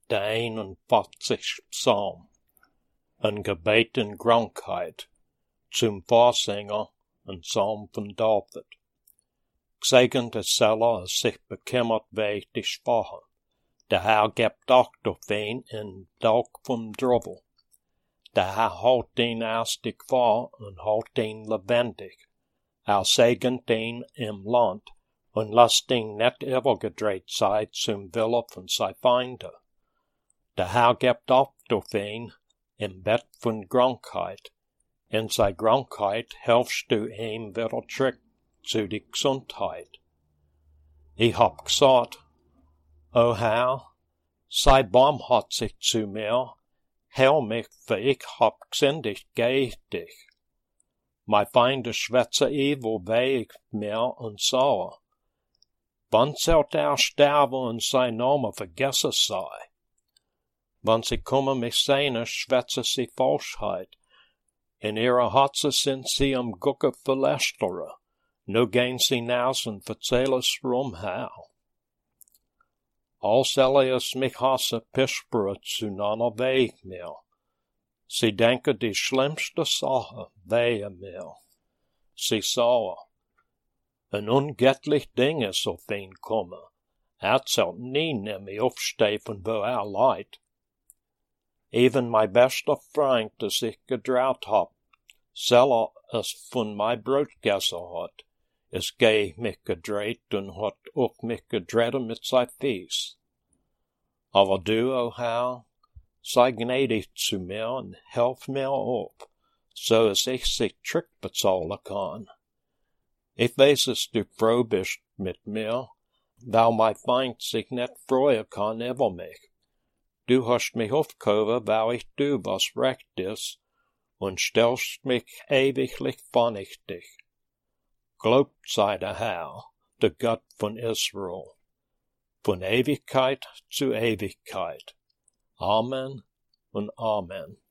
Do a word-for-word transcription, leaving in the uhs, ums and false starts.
der einundvierzigste Psalm, ein Gebet in Krankheit, zum Vorsänger, ein Psalm von David. Gesegnet ist zeller, es sich bekümmert wegen die Schwachen. Der Herr gibt Acht auf ihn in Tag vom Trouble. Der Herr hält ihn erstig vor und hält ihn lebendig. Er segnet ihn im Land und lässt ihn nicht übergedreht sein zum Wille von seinen Feinden. Der Herr gibt Acht auf ihn im Bett von Krankheit. In seiner Krankheit hilfst du ihm wieder zurück zu die Gesundheit. Ich hab gesagt, O Herr, sei barmherzig zu mir, heil mich, für ich hab gesündigt gegen dich. Mein Feinde schwätze evil wegen mir und sauer. Wann sollt er sterben und sein Name vergessen sei? Wann sie kommen mich sehne, schwätze sie Falschheit. In ihrer Herzen sind sie am Gucke Verlästere, nur gehen sie naus und verzählen es rumher. Als Elias mich hasse, pispere zueinander wegen mir. Sie denken die schlimmste Sache wegen mir. Sie sagen, ein ungöttlich Ding ist auf ihn komme. Er zählt nie nämlich aufstehen, von wo er leid. Even mein bester Freund, das ich getraut hab, seller es von mein Brot gegessen hat, ist gegen mich gedreht und hat auf mich gedreht mit sein Fies. Aber du, o Herr, sei gnädig zu mir und helf mir auf, so dass ich sich Trick bezahlen kann. Ich weiß, dass du froh bist mit mir, weil mein Feind sich nicht freuen kann über mich. Du hast mich aufgehoben, weil ich du, was recht ist, und stellst mich ewiglich von ich dich. Gelobt sei der Herr, der Gott von Israel, von Ewigkeit zu Ewigkeit. Amen und Amen.